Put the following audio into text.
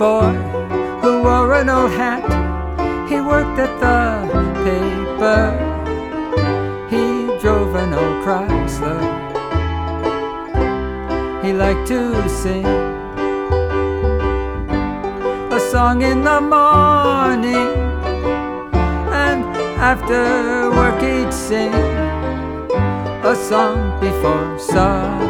boy who wore an old hat. He worked at the paper. He drove an old Chrysler. He liked to sing a song in the morning, and after work he'd sing a song before supper.